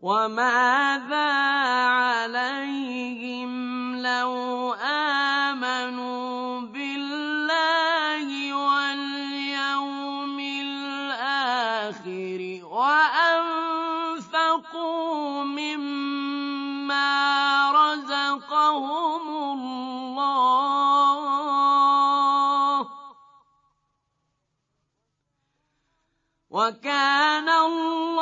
وماذا عليهم لو آمنوا بالله واليوم الآخر وأنفقوا مما رزقهم الله وكان الله